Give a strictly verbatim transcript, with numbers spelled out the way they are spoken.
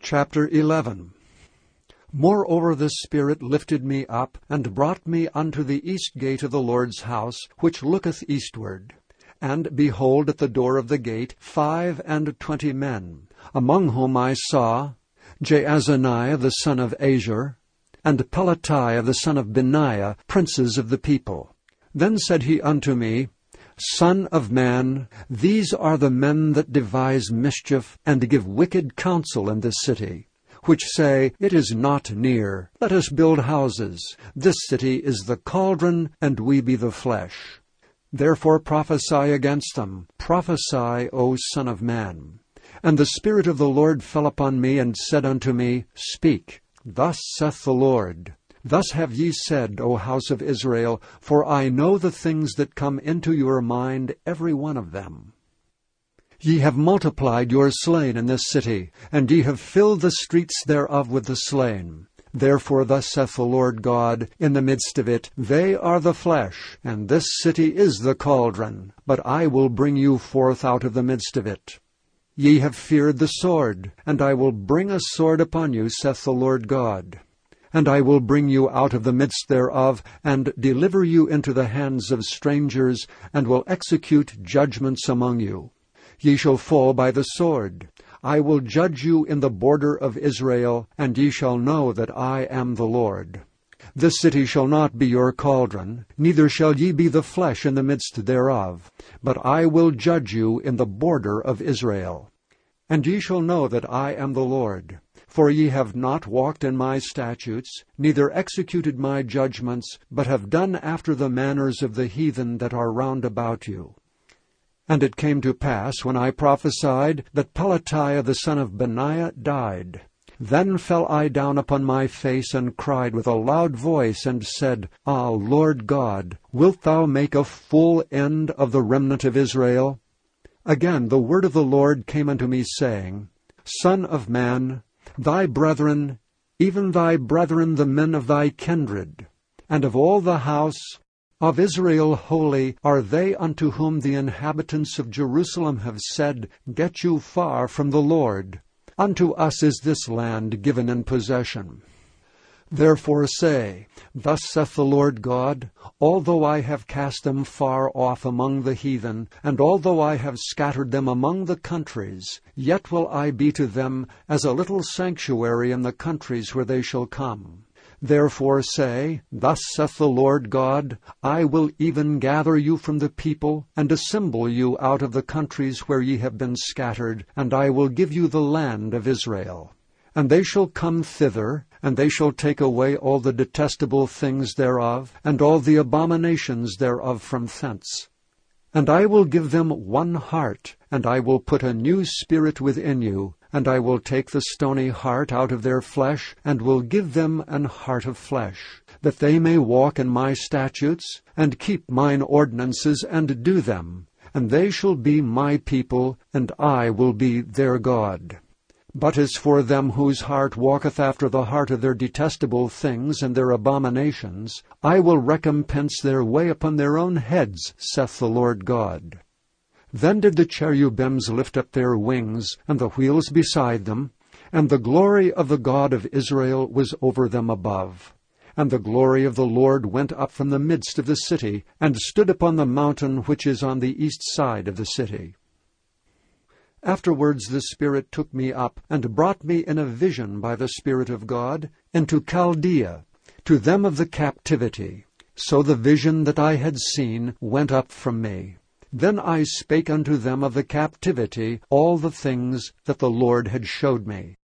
Chapter eleven. Moreover the Spirit lifted me up, and brought me unto the east gate of the Lord's house, which looketh eastward. And behold, at the door of the gate five and twenty men, among whom I saw Jaazaniah the son of Azur, and Pelatiah the son of Benaiah, princes of the people. Then said he unto me, Son of man, these are the men that devise mischief, and give wicked counsel in this city, which say, It is not near, let us build houses. This city is the cauldron, and we be the flesh. Therefore prophesy against them, prophesy, O Son of man. And the Spirit of the Lord fell upon me, and said unto me, Speak, thus saith the Lord. Thus have ye said, O house of Israel, for I know the things that come into your mind, every one of them. Ye have multiplied your slain in this city, and ye have filled the streets thereof with the slain. Therefore thus saith the Lord God, in the midst of it, They are the flesh, and this city is the cauldron, but I will bring you forth out of the midst of it. Ye have feared the sword, and I will bring a sword upon you, saith the Lord God. And I will bring you out of the midst thereof, and deliver you into the hands of strangers, and will execute judgments among you. Ye shall fall by the sword. I will judge you in the border of Israel, and ye shall know that I am the Lord. This city shall not be your cauldron, neither shall ye be the flesh in the midst thereof, but I will judge you in the border of Israel. And ye shall know that I am the Lord. For ye have not walked in my statutes, neither executed my judgments, but have done after the manners of the heathen that are round about you. And it came to pass, when I prophesied, that Pelatiah the son of Benaiah died. Then fell I down upon my face, and cried with a loud voice, and said, Ah, Lord God, wilt thou make a full end of the remnant of Israel? Again the word of the Lord came unto me, saying, Son of man, thy brethren, even thy brethren the men of thy kindred, and of all the house of Israel holy, are they unto whom the inhabitants of Jerusalem have said, Get you far from the Lord. Unto us is this land given in possession. Therefore say, Thus saith the Lord God, Although I have cast them far off among the heathen, and although I have scattered them among the countries, yet will I be to them as a little sanctuary in the countries where they shall come. Therefore say, Thus saith the Lord God, I will even gather you from the people, and assemble you out of the countries where ye have been scattered, and I will give you the land of Israel. And they shall come thither, and they shall take away all the detestable things thereof, and all the abominations thereof from thence. And I will give them one heart, and I will put a new spirit within you, and I will take the stony heart out of their flesh, and will give them an heart of flesh, that they may walk in my statutes, and keep mine ordinances, and do them. And they shall be my people, and I will be their God. But as for them whose heart walketh after the heart of their detestable things and their abominations, I will recompense their way upon their own heads, saith the Lord God. Then did the cherubims lift up their wings, and the wheels beside them, and the glory of the God of Israel was over them above. And the glory of the Lord went up from the midst of the city, and stood upon the mountain which is on the east side of the city. Afterwards the Spirit took me up, and brought me in a vision by the Spirit of God into Chaldea, to them of the captivity. So the vision that I had seen went up from me. Then I spake unto them of the captivity all the things that the Lord had showed me.